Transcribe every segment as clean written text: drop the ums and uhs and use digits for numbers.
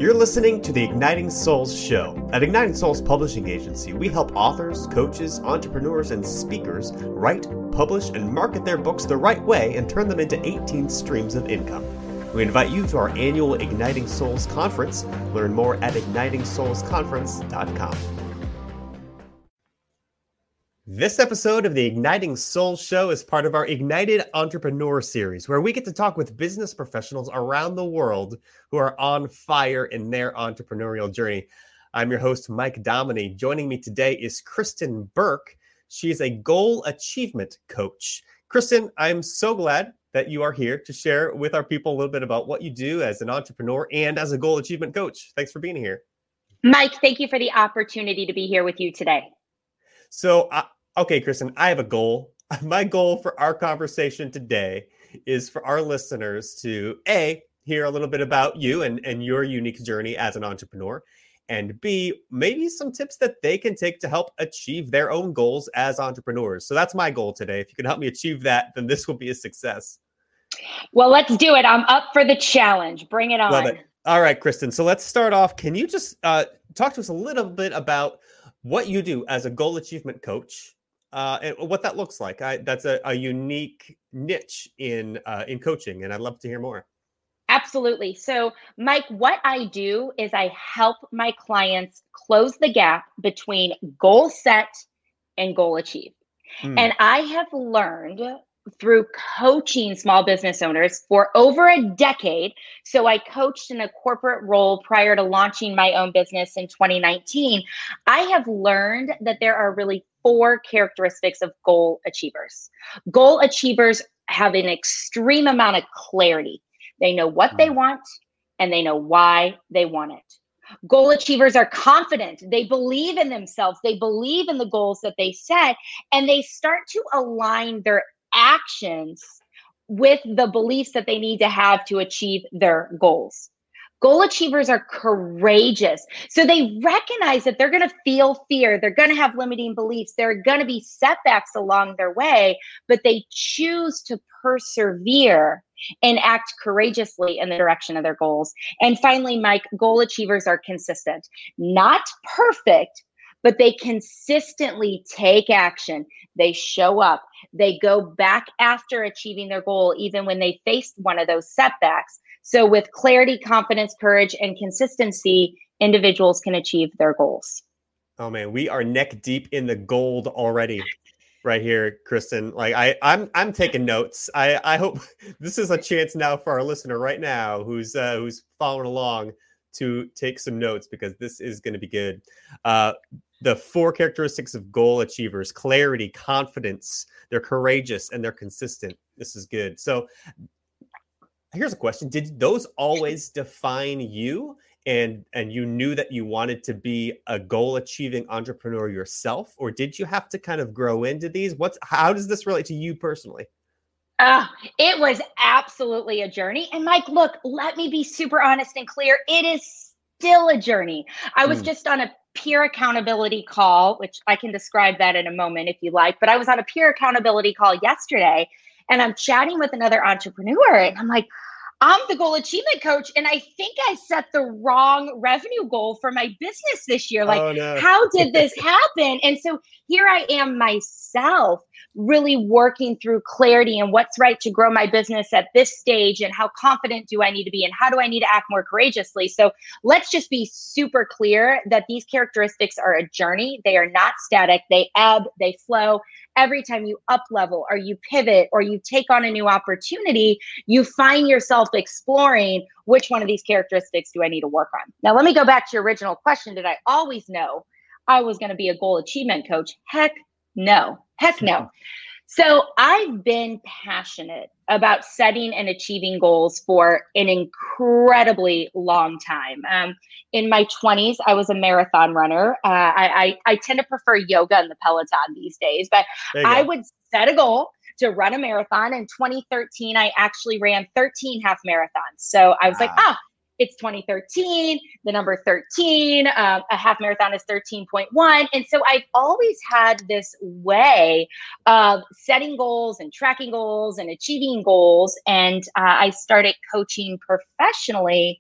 You're listening to the Igniting Souls Show. At Igniting Souls Publishing Agency, we help authors, coaches, entrepreneurs, and speakers write, publish, and market their books the right way and turn them into 18 streams of income. We invite you to our annual Igniting Souls Conference. Learn more at ignitingsoulsconference.com. This episode of the Igniting Souls Show is part of our Ignited Entrepreneur Series, where we get to talk with business professionals around the world who are on fire in their entrepreneurial journey. I'm your host, Mike Dominy. Joining me today is Kristen Burke. She is a goal achievement coach. Kristen, I'm so glad that you are here to share with our people a little bit about what you do as an entrepreneur and as a goal achievement coach. Thanks for being here. Mike, thank you for the opportunity to be here with you today. So, okay, Kristen, I have a goal. My goal for our conversation today is for our listeners to, A, hear a little bit about you and your unique journey as an entrepreneur, and B, maybe some tips that they can take to help achieve their own goals as entrepreneurs. So that's my goal today. If you can help me achieve that, then this will be a success. Well, let's do it. I'm up for the challenge. Bring it on. Love it. All right, Kristen. So let's start off. Can you just talk to us a little bit about what you do as a goal achievement coach? And what that looks like. That's a unique niche in coaching, and I'd love to hear more. Absolutely. So, Mike, what I do is I help my clients close the gap between goal set and goal achieve. And I have learned through coaching small business owners for over a decade. So I coached in a corporate role prior to launching my own business in 2019. I have learned that there are really 4 characteristics of goal achievers. Goal achievers have an extreme amount of clarity. They know what they want and they know why they want it. Goal achievers are confident. They believe in themselves. They believe in the goals that they set, and they start to align their actions with the beliefs that they need to have to achieve their goals. Goal achievers are courageous. So they recognize that they're going to feel fear. They're going to have limiting beliefs. There are going to be setbacks along their way, but they choose to persevere and act courageously in the direction of their goals. And finally, Mike, goal achievers are consistent, not perfect, but they consistently take action. They show up. They go back after achieving their goal, even when they faced one of those setbacks. So with clarity, confidence, courage, and consistency, individuals can achieve their goals. Oh man, we are neck deep in the gold already right here, Kristen. Like I'm taking notes. I hope this is a chance now for our listener right now who's following along to take some notes, because this is going to be good. The 4 characteristics of goal achievers: clarity, confidence, they're courageous, and they're consistent. This is good. So here's a question. Did those always define you, and you knew that you wanted to be a goal achieving entrepreneur yourself, or did you have to kind of grow into these? How does this relate to you personally? It was absolutely a journey. And Mike, look, let me be super honest and clear. It is still a journey. I was just on a peer accountability call, which I can describe that in a moment if you like, but I was on a peer accountability call yesterday, and I'm chatting with another entrepreneur, and I'm like, I'm the goal achievement coach, and I think I set the wrong revenue goal for my business this year. Like, oh, no. How did this happen? And so here I am myself, really working through clarity and what's right to grow my business at this stage, and how confident do I need to be, and how do I need to act more courageously. So let's just be super clear that these characteristics are a journey. They are not static. They ebb, they flow. Every time you up level or you pivot or you take on a new opportunity, you find yourself exploring which one of these characteristics do I need to work on. Now, let me go back to your original question. Did I always know I was going to be a goal achievement coach? Heck no. Heck no. So I've been passionate about setting and achieving goals for an incredibly long time. In my 20s, I was a marathon runner. I tend to prefer yoga and the Peloton these days, but I would set a goal to run a marathon. In 2013, I actually ran 13 half marathons. So I was like, it's 2013, the number 13, a half marathon is 13.1. And so I've always had this way of setting goals and tracking goals and achieving goals. And I started coaching professionally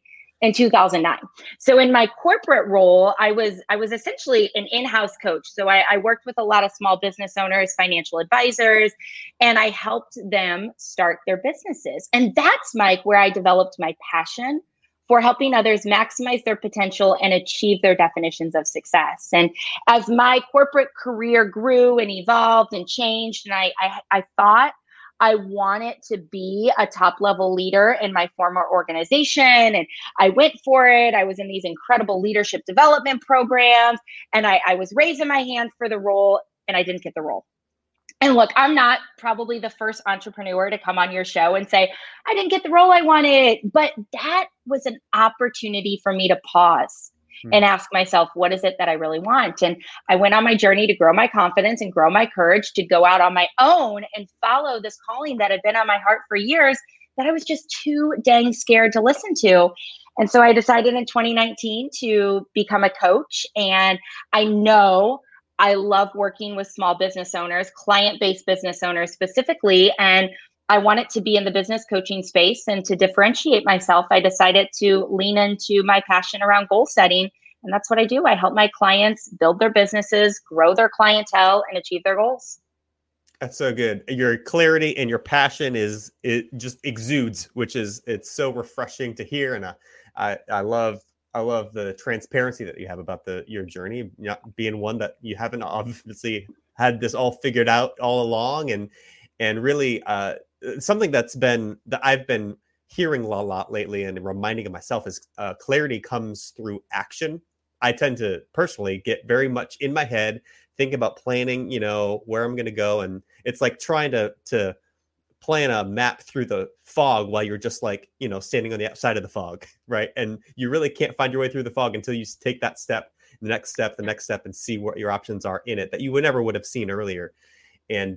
in 2009. So in my corporate role, I was essentially an in-house coach. So I worked with a lot of small business owners, financial advisors, and I helped them start their businesses. And that's, Mike, where I developed my passion for helping others maximize their potential and achieve their definitions of success. And as my corporate career grew and evolved and changed, and I thought I wanted to be a top level leader in my former organization. And I went for it. I was in these incredible leadership development programs, and I was raising my hand for the role, and I didn't get the role. And look, I'm not probably the first entrepreneur to come on your show and say, I didn't get the role I wanted, but that was an opportunity for me to pause and ask myself, what is it that I really want? And I went on my journey to grow my confidence and grow my courage to go out on my own and follow this calling that had been on my heart for years that I was just too dang scared to listen to. And so I decided in 2019 to become a coach. And I know I love working with small business owners, client-based business owners specifically, and I wanted to be in the business coaching space. And to differentiate myself, I decided to lean into my passion around goal setting. And that's what I do. I help my clients build their businesses, grow their clientele, and achieve their goals. That's so good. Your clarity and your passion it just exudes, it's so refreshing to hear. And I love the transparency that you have about your journey, not being one that you haven't obviously had this all figured out all along, and really something that I've been hearing a lot lately and reminding of myself is clarity comes through action. I tend to personally get very much in my head, think about planning, where I'm going to go, and it's like trying to plan a map through the fog while you're just standing on the outside of the fog, right? And you really can't find your way through the fog until you take that step, the next step, and see what your options are in it that you never would have seen earlier. And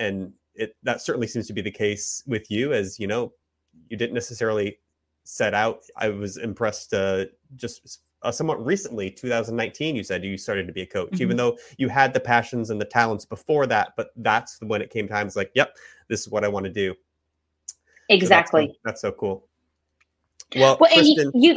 that certainly seems to be the case with you, as you didn't necessarily set out. I was impressed just somewhat recently, 2019, you said you started to be a coach, even though you had the passions and the talents before that, but that's when it came time. It's like, yep, this is what I want to do. Exactly. So that's so cool. Well, Kristen, you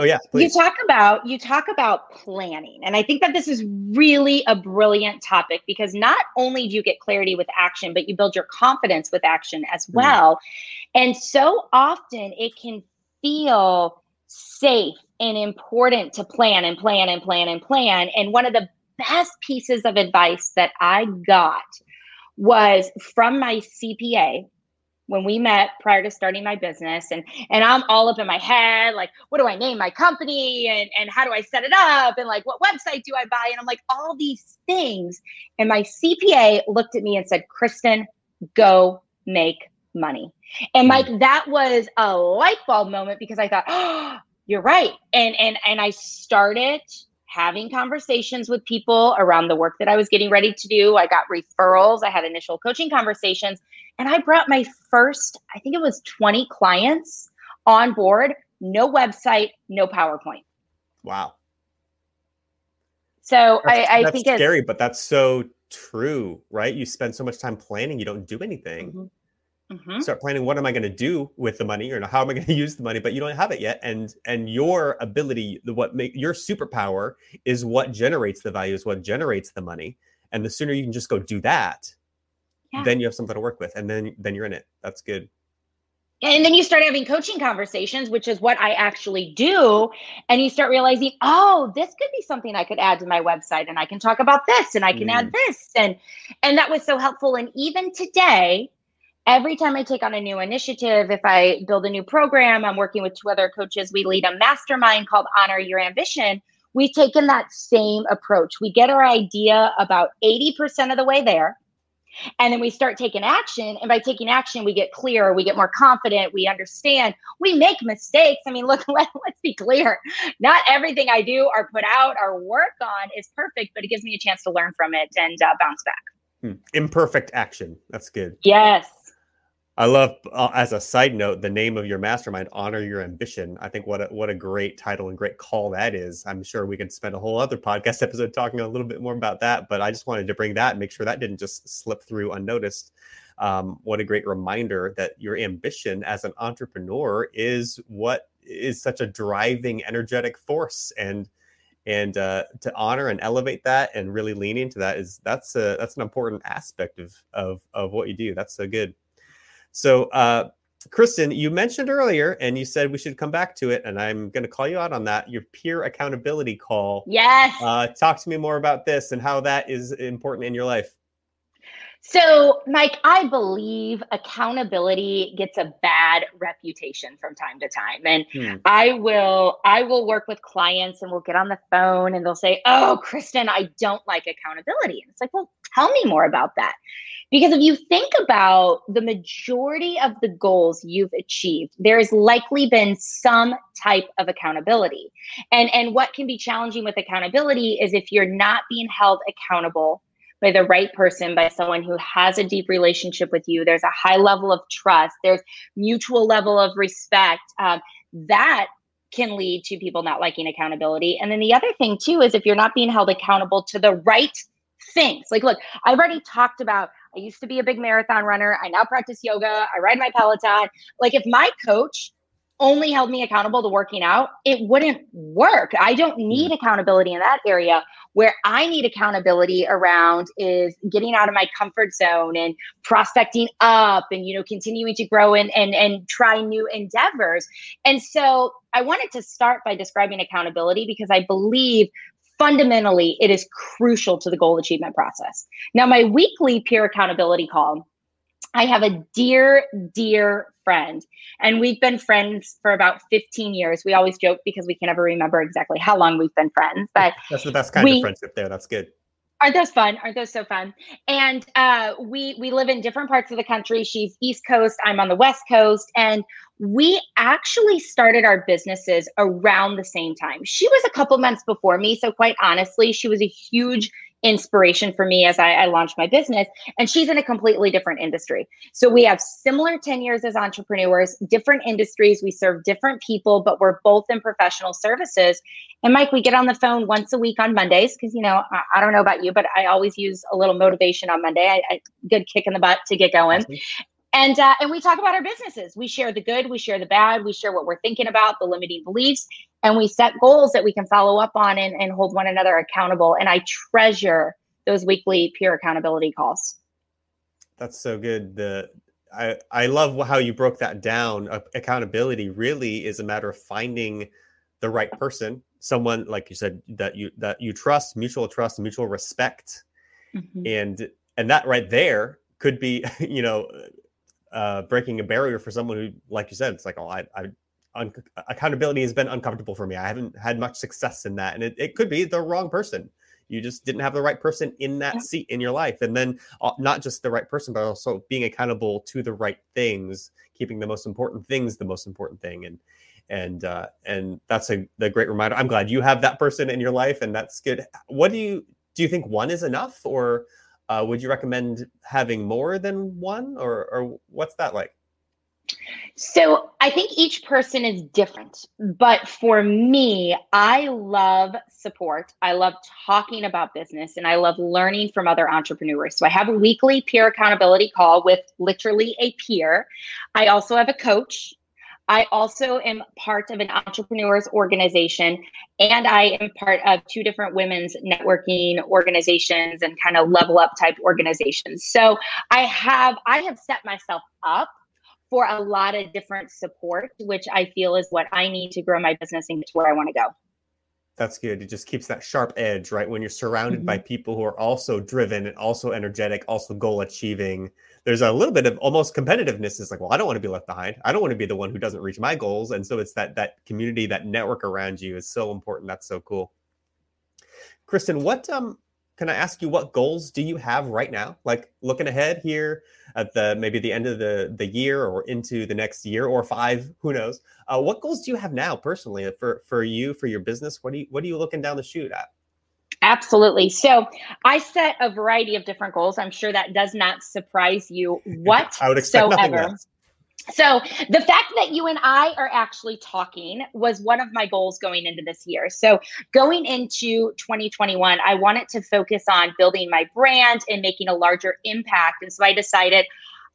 talk about planning. And I think that this is really a brilliant topic, because not only do you get clarity with action, but you build your confidence with action as well. And so often it can feel safe and important to plan and plan and plan and plan. And one of the best pieces of advice that I got was from my CPA when we met prior to starting my business. And I'm all up in my head, like, what do I name my company? And how do I set it up? And like, what website do I buy? And I'm like, all these things. And my CPA looked at me and said, Kristen, go make money. And Mike, that was a light bulb moment, because I thought, oh, you're right. And I started having conversations with people around the work that I was getting ready to do. I got referrals. I had initial coaching conversations, and I brought my first, I think it was 20 clients on board, no website, no PowerPoint. Wow. So I think it's scary, but that's so true, right? You spend so much time planning, you don't do anything. Start planning, what am I going to do with the money, or how am I going to use the money, but you don't have it yet. And your ability, your superpower is what generates the value, is what generates the money. And the sooner you can just go do that, then you have something to work with, and then you're in it. That's good. And then you start having coaching conversations, which is what I actually do. And you start realizing, oh, this could be something I could add to my website, and I can talk about this, and I can add this. And that was so helpful. And even today, every time I take on a new initiative, if I build a new program, I'm working with 2 other coaches. We lead a mastermind called Honor Your Ambition. We've taken that same approach. We get our idea about 80% of the way there, and then we start taking action. And by taking action, we get clearer, we get more confident, we understand, we make mistakes. I mean, look, let's be clear. Not everything I do or put out or work on is perfect, but it gives me a chance to learn from it and bounce back. Imperfect action. That's good. Yes. I love, as a side note, the name of your mastermind, Honor Your Ambition. I think what a great title and great call that is. I'm sure we could spend a whole other podcast episode talking a little bit more about that, but I just wanted to bring that and make sure that didn't just slip through unnoticed. What a great reminder that your ambition as an entrepreneur is what is such a driving, energetic force, and to honor and elevate that and really lean into that that's an important aspect of what you do. That's so good. So, Kristen, you mentioned earlier, and you said we should come back to it, and I'm going to call you out on that, your peer accountability call. Yes. Talk to me more about this and how that is important in your life. So, Mike, I believe accountability gets a bad reputation from time to time. And I will work with clients and we'll get on the phone and they'll say, "Oh, Kristen, I don't like accountability." And it's like, well, tell me more about that. Because if you think about the majority of the goals you've achieved, there has likely been some type of accountability. And what can be challenging with accountability is if you're not being held accountable by the right person, by someone who has a deep relationship with you, there's a high level of trust, there's mutual level of respect, that can lead to people not liking accountability. And then the other thing too is if you're not being held accountable to the right things. Like, look, I've already talked about, I used to be a big marathon runner. I now practice yoga. I ride my Peloton. Like, if my coach only held me accountable to working out, it wouldn't work. I don't need accountability in that area. Where I need accountability around is getting out of my comfort zone and prospecting up and, continuing to grow and try new endeavors. And so I wanted to start by describing accountability because I believe fundamentally it is crucial to the goal achievement process. Now, my weekly peer accountability call, I have a dear, dear friend, and we've been friends for about 15 years. We always joke because we can never remember exactly how long we've been friends, but that's the best kind of friendship there. That's good. Aren't those fun? Aren't those so fun? And we live in different parts of the country. She's East Coast, I'm on the West Coast, and we actually started our businesses around the same time. She was a couple months before me, so quite honestly, she was a huge inspiration for me as I launched my business, and she's in a completely different industry. So we have similar tenures as entrepreneurs, different industries, we serve different people, but we're both in professional services. And Mike, we get on the phone once a week on Mondays because, I don't know about you, but I always use a little motivation on Monday. I good kick in the butt to get going. Awesome. And we talk about our businesses. We share the good, we share the bad, we share what we're thinking about, the limiting beliefs, and we set goals that we can follow up on and hold one another accountable. And I treasure those weekly peer accountability calls. That's so good. I love how you broke that down. Accountability really is a matter of finding the right person, someone, like you said, that you trust, mutual trust, mutual respect. And that right there could be, breaking a barrier for someone who, like you said, it's like, accountability has been uncomfortable for me. I haven't had much success in that. And it could be the wrong person. You just didn't have the right person in that seat in your life. And then not just the right person, but also being accountable to the right things, keeping the most important things the most important thing. And that's the great reminder. I'm glad you have that person in your life, and that's good. What do you think one is enough, or would you recommend having more than one, or what's that like? So I think each person is different, but for me, I love support. I love talking about business, and I love learning from other entrepreneurs. So I have a weekly peer accountability call with literally a peer. I also have a coach. I also am part of an entrepreneurs organization, and I am part of 2 different women's networking organizations and kind of level up type organizations. So I have set myself up for a lot of different support, which I feel is what I need to grow my business and get to where I want to go. That's good. It just keeps that sharp edge, right? When you're surrounded by people who are also driven and also energetic, also goal achieving, there's a little bit of almost competitiveness. It's like, well, I don't want to be left behind. I don't want to be the one who doesn't reach my goals. And so it's that community, that network around you is so important. That's so cool. Kristen, what can I ask you, what goals do you have right now? Like looking ahead here at maybe the end of the year or into the next year or 5, who knows? What goals do you have now personally for you, for your business? What are you looking down the chute at? Absolutely. So I set a variety of different goals. I'm sure that does not surprise you whatsoever. I would expect nothing less. So the fact that you and I are actually talking was one of my goals going into this year. So going into 2021, I wanted to focus on building my brand and making a larger impact. And so I decided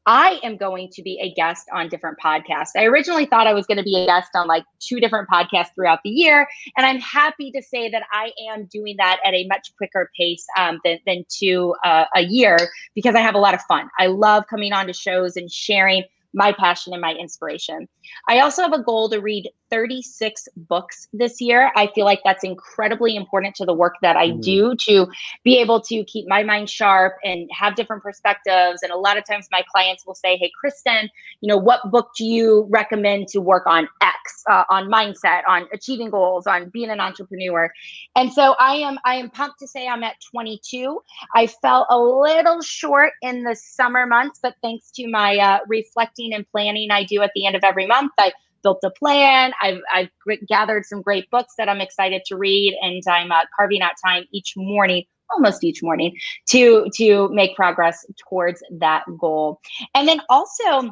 I am going to be a guest on different podcasts. I originally thought I was going to be a guest on like 2 different podcasts throughout the year. And I'm happy to say that I am doing that at a much quicker pace than 2 a year, because I have a lot of fun. I love coming on to shows and sharing my passion and my inspiration. I also have a goal to read 36 books this year. I feel like that's incredibly important to the work that I do, to be able to keep my mind sharp and have different perspectives. And a lot of times my clients will say, hey, Kristen, what book do you recommend to work on X, on mindset, on achieving goals, on being an entrepreneur? And so I am pumped to say I'm at 22. I fell a little short in the summer months, but thanks to my reflecting and planning I do at the end of every month, I built a plan. I've gathered some great books that I'm excited to read, and I'm carving out time almost each morning, to make progress towards that goal. And then also,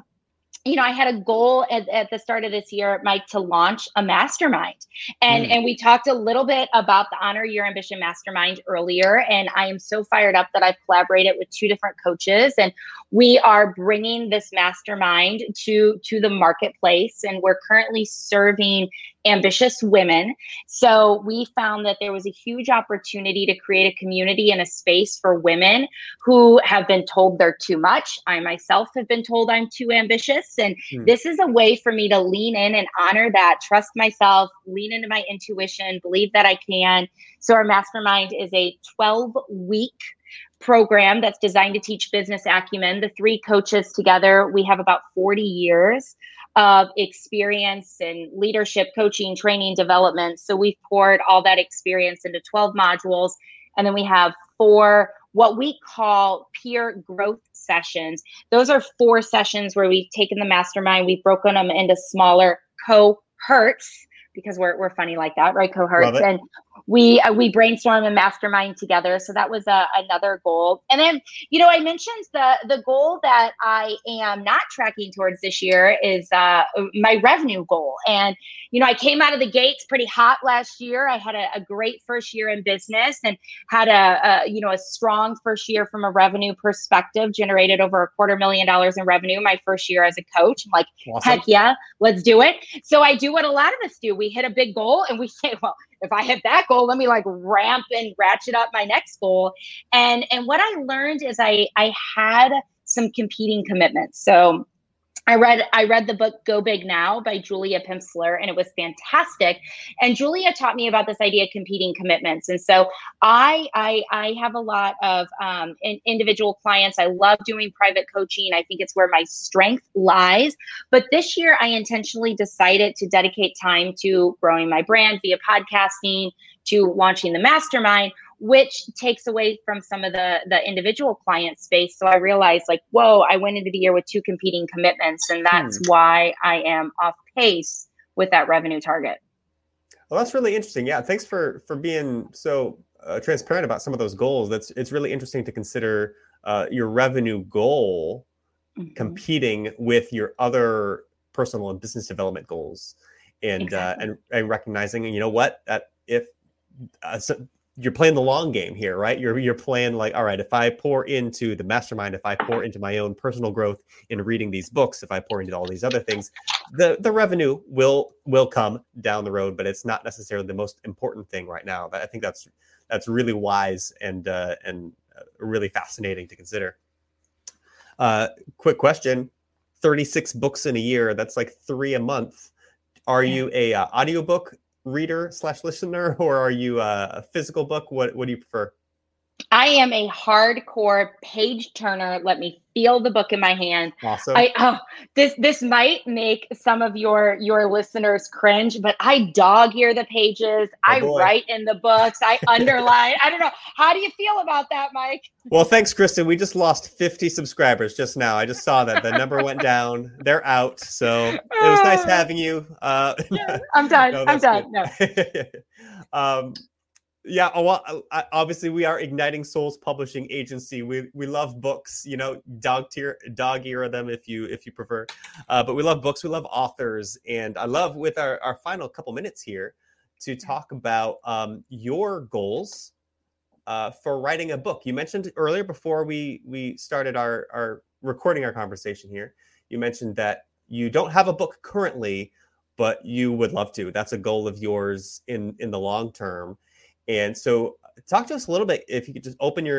I had a goal at the start of this year, Mike, to launch a mastermind. And we talked a little bit about the Honor Your Ambition Mastermind earlier. And I am so fired up that I've collaborated with 2 different coaches. And we are bringing this mastermind to the marketplace. And we're currently serving ambitious women. So we found that there was a huge opportunity to create a community and a space for women who have been told they're too much. I myself have been told I'm too ambitious. And this is a way for me to lean in and honor that, trust myself, lean into my intuition, believe that I can. So our mastermind is a 12-week program that's designed to teach business acumen. The 3 coaches together, we have about 40 years of experience in leadership, coaching, training, development. So we've poured all that experience into 12 modules. And then we have 4 what we call peer growth sessions. Those are 4 sessions where we've taken the mastermind, we've broken them into smaller cohorts, because we're funny like that, right? Cohorts. And we brainstorm and mastermind together. So that was another goal. And then, I mentioned the goal that I am not tracking towards this year is my revenue goal. And, I came out of the gates pretty hot last year. I had a great first year in business, and had a strong first year from a revenue perspective, generated over $250,000 in revenue my first year as a coach. I'm like, awesome. Heck yeah, let's do it. So I do what a lot of us do. We hit a big goal and we say, well, if I hit that goal, let me ramp and ratchet up my next goal. And what I learned is I had some competing commitments. So I read the book Go Big Now by Julia Pimsleur, and it was fantastic. And Julia taught me about this idea of competing commitments. And so I have a lot of individual clients. I love doing private coaching. I think it's where my strength lies. But this year, I intentionally decided to dedicate time to growing my brand via podcasting, to launching the mastermind, which takes away from some of the individual client space. So I realized whoa, I went into the year with 2 competing commitments, and that's why I am off pace with that revenue target. Well, that's really interesting. Yeah. Thanks for being so transparent about some of those goals. It's really interesting to consider your revenue goal competing with your other personal and business development goals, and exactly. and recognizing, that if you're playing the long game here, right? You're playing all right, if I pour into the mastermind, if I pour into my own personal growth in reading these books, if I pour into all these other things, the revenue will come down the road, but it's not necessarily the most important thing right now. But I think that's really wise and really fascinating to consider. Quick question: 36 books in a year, that's 3 a month. Are you a audiobook reader / listener, or are you a physical book? What do you prefer? I am a hardcore page turner. Let me feel the book in my hand. Awesome. This might make some of your listeners cringe, but I dog ear the pages. I write in the books. I underline. I don't know. How do you feel about that, Mike? Well, thanks, Kristen. We just lost 50 subscribers just now. I just saw that the number went down. They're out. So it was nice having you. I'm done. No, I'm done. No. Yeah, obviously we are Igniting Souls Publishing Agency. We love books, dog ear them if you prefer. But we love books, we love authors, and I love, with our final couple minutes here, to talk about your goals for writing a book. You mentioned earlier, before we started our recording our conversation here, you mentioned that you don't have a book currently, but you would love to. That's a goal of yours in the long term. And so talk to us a little bit, if you could just open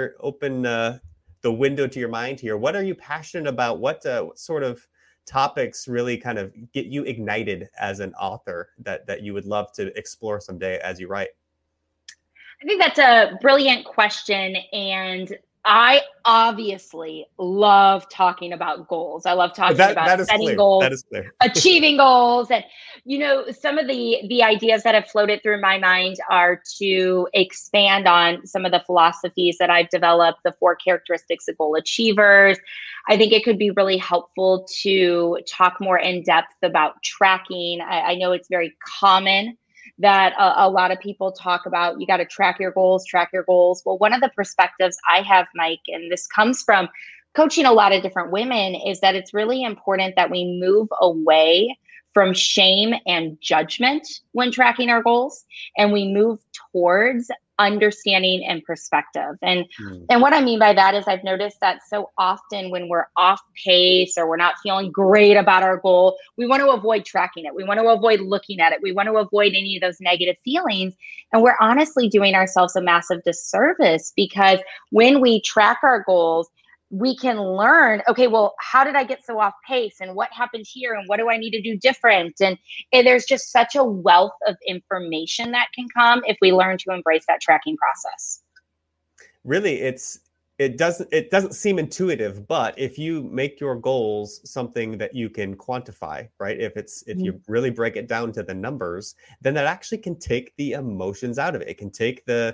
the window to your mind here. What are you passionate about? What sort of topics really kind of get you ignited as an author that you would love to explore someday as you write? I think that's a brilliant question. And I obviously love talking about goals. I love talking about setting goals, achieving goals. And, some of the ideas that have floated through my mind are to expand on some of the philosophies that I've developed, the 4 characteristics of goal achievers. I think it could be really helpful to talk more in depth about tracking. I know it's very common that a lot of people talk about, you got to track your goals. Well, one of the perspectives I have, Mike, and this comes from coaching a lot of different women, is that it's really important that we move away from shame and judgment when tracking our goals, and we move towards understanding and perspective. And what I mean by that is I've noticed that so often when we're off pace or we're not feeling great about our goal, we want to avoid tracking it. We want to avoid looking at it. We want to avoid any of those negative feelings. And we're honestly doing ourselves a massive disservice, because when we track our goals, we can learn, okay, well, how did I get so off pace, and what happened here, and what do I need to do different? And there's just such a wealth of information that can come if we learn to embrace that tracking process. Really, it doesn't seem intuitive, but if you make your goals something that you can quantify, right? If you really break it down to the numbers, then that actually can take the emotions out of it. It can take the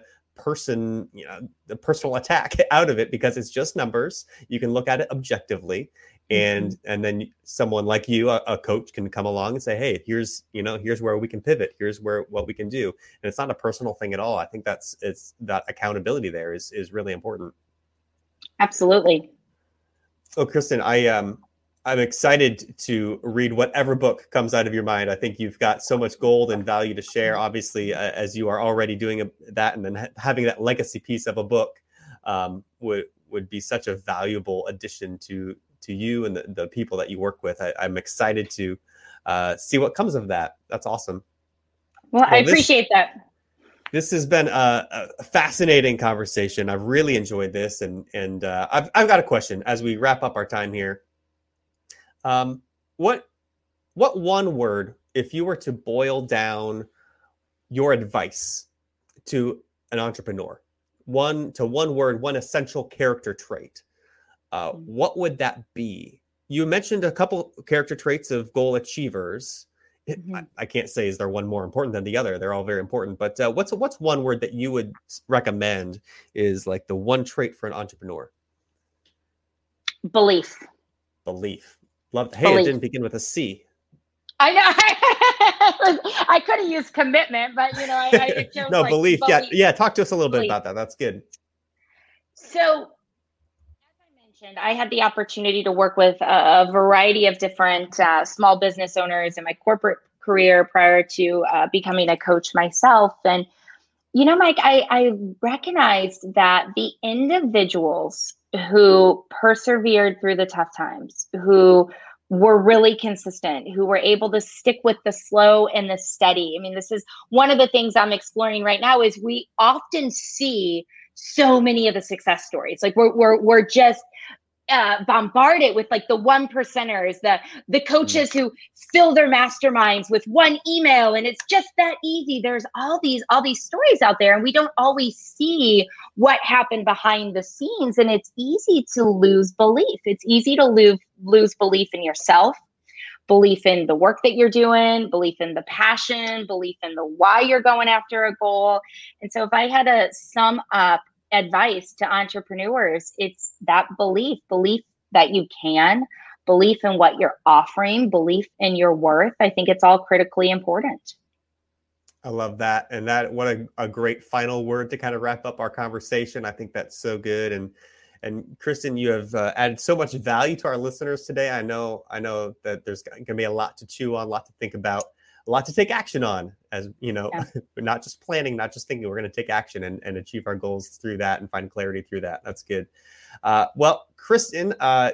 personal attack out of it, because it's just numbers. You can look at it objectively, and then someone like you, a coach, can come along and say, hey, here's where we can pivot. Here's what we can do. And it's not a personal thing at all. I think that accountability there is really important. Absolutely. Oh, Kristen, I'm excited to read whatever book comes out of your mind. I think you've got so much gold and value to share, obviously, as you are already doing that, and then having that legacy piece of a book would be such a valuable addition to you and the people that you work with. I'm excited to see what comes of that. That's awesome. Well, I appreciate that. This has been a fascinating conversation. I've really enjoyed this, and I've got a question as we wrap up our time here. What one word, if you were to boil down your advice to an entrepreneur, one word, one essential character trait, what would that be? You mentioned a couple character traits of goal achievers. I can't say is there one more important than the other. They're all very important. But what's one word that you would recommend is like the one trait for an entrepreneur? Belief. Love. Hey, it didn't begin with a C. I know. I could have used commitment, but I chose no, belief. Yeah. Talk to us a little bit about that. That's good. So, as I mentioned, I had the opportunity to work with a variety of different small business owners in my corporate career prior to becoming a coach myself. And, Mike, I recognized that the individuals who persevered through the tough times, who were really consistent, who were able to stick with the slow and the steady. I mean, this is one of the things I'm exploring right now, is we often see so many of the success stories. Like we're just bombarded with like the 1%ers, the coaches who fill their masterminds with one email, and it's just that easy. There's all these stories out there, and we don't always see what happened behind the scenes, and it's easy to lose belief. It's easy to lose belief in yourself, belief in the work that you're doing, belief in the passion, belief in the why you're going after a goal. And so if I had to sum up advice to entrepreneurs, it's that belief that you can, belief in what you're offering, belief in your worth. I think it's all critically important. I love that. And what a great final word to kind of wrap up our conversation. I think that's so good. And Kristen, you have added so much value to our listeners today. I know that there's going to be a lot to chew on, a lot to think about, a lot to take action on, as you know, We're not just planning, not just thinking. We're going to take action and achieve our goals through that and find clarity through that. That's good. Well, Kristen,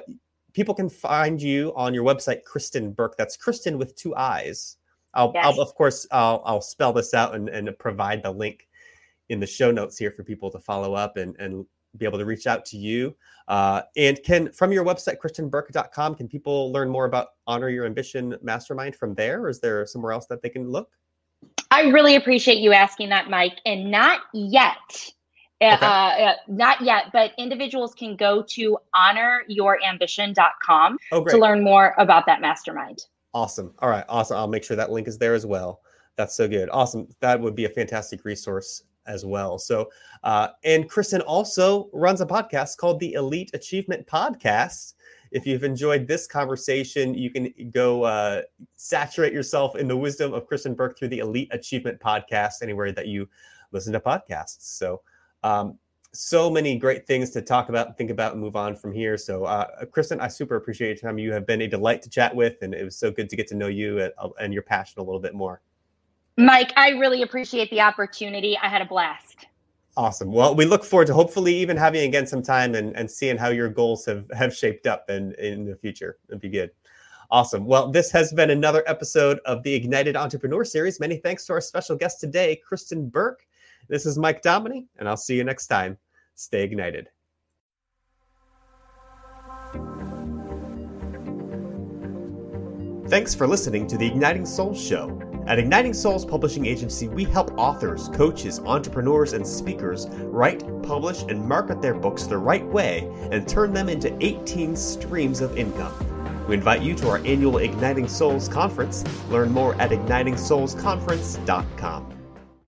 people can find you on your website, Kristen Burke. That's Kristen with 2 I's. I'll of course, I'll spell this out and provide the link in the show notes here for people to follow up and be able to reach out to you. And from your website, KristenBurke.com, can people learn more about Honor Your Ambition Mastermind from there? Or is there somewhere else that they can look? I really appreciate you asking that, Mike. And not yet. Okay. Not yet, but individuals can go to honoryourambition.com to learn more about that mastermind. Awesome. All right. Awesome. I'll make sure that link is there as well. That's so good. Awesome. That would be a fantastic resource as well. So, and Kristen also runs a podcast called the Elite Achievement Podcast. If you've enjoyed this conversation, you can go saturate yourself in the wisdom of Kristen Burke through the Elite Achievement Podcast, anywhere that you listen to podcasts. So, so many great things to talk about and think about and move on from here. So, Kristen, I super appreciate your time. You have been a delight to chat with, and it was so good to get to know you and your passion a little bit more. Mike, I really appreciate the opportunity. I had a blast. Awesome. Well, we look forward to hopefully even having again some time and seeing how your goals have shaped up in the future. It'd be good. Awesome. Well, this has been another episode of the Ignited Entrepreneur Series. Many thanks to our special guest today, Kristen Burke. This is Mike Dominy, and I'll see you next time. Stay ignited. Thanks for listening to the Igniting Souls Show. At Igniting Souls Publishing Agency, we help authors, coaches, entrepreneurs, and speakers write, publish, and market their books the right way and turn them into 18 streams of income. We invite you to our annual Igniting Souls Conference. Learn more at ignitingsoulsconference.com.